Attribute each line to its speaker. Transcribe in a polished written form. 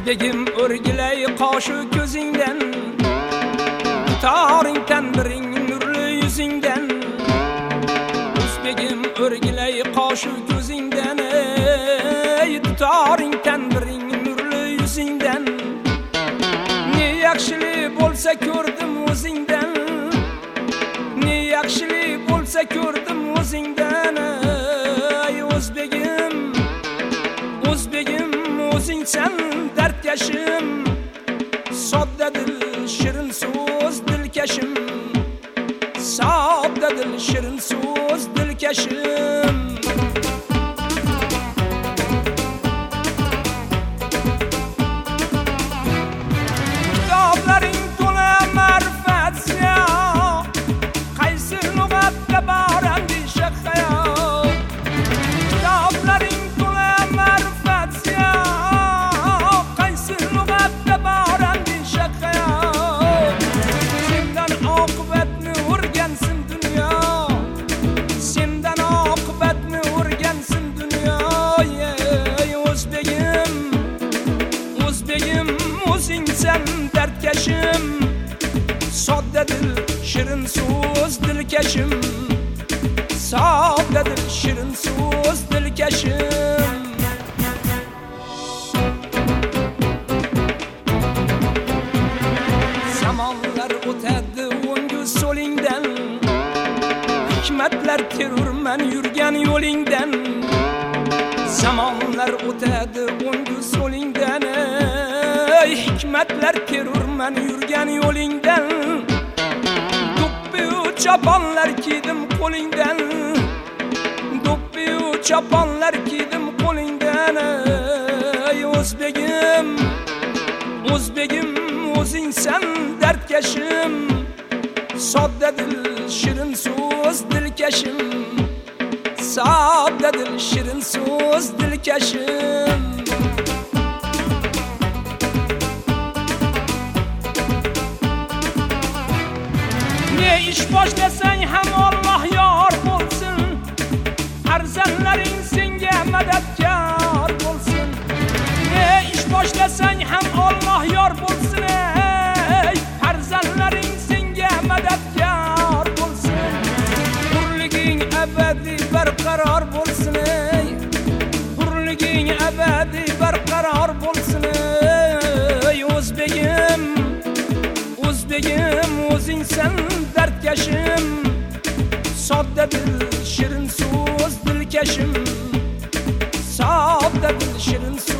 Speaker 1: O'zbegim o'rgilay qoshu ko'zingdan, taring tanbiring nurli yuzingdan. O'zbegim o'rgilay qoshu ko'zingdan, taring tanbiring nurli yuzingdan. Ne yaxshilik bo'lsa ko'rdim o'zingdan, ne yaxshilik bo'lsa ko'rdim o'zingdan. O'zbegim, O'zbegim o'zingsan dardkashim, sodda dil shirin so'z dilkashim, sodda dil shirin so'z dilkashim. Kitoblaring to'la ma'rifat ziyo, qaysi lug'atda bor andisha hayot. Kitoblaring to'la ma'rifat ziyo, qaysi lug'atda bor andisha hayot. Sendan oqibatni o'rgansin dunyo, sendan oqibatni o'rgansin dunyo. O'zbegim, O'zbegim o'zingsan dardkashim, sodda dil shirin so'z dilkashim, sodda dil shirin so'z dilkashim. Zamonlar o'tadi o'ngu so'lingdan, hikmatlar terurman yurgan yo'lingdan. Zamonlar o'tadi o'ngu so'lingdan, hikmatlar terurman yurgan yo'lingdan. Do'ppi-yu choponlar kiydim qo'lingdan, do'ppi-yu choponlar kiydim qo'lingdan. O'zbegim, O'zbegim o'zingsan dardkashim, sodda dil shirin so'z dilkashim, sodda dil shirin so'z dilkashim. Ne ish boshlasang ham Alloh yor bo'lsin, farzandlaring senga madadkor bo'lsin. Ne ish boshlasang ham Alloh yor bo'lsin, farzandlaring senga madadkor bo'lsin. Hurliging abadiy barqaror bo'lsin, hurliging abadiy barqaror bo'lsin. O'zbegim, O'zbegim o'zingsan dardkashim, sodda dil shirin so'z dilkashim, sodda dil shirin so'z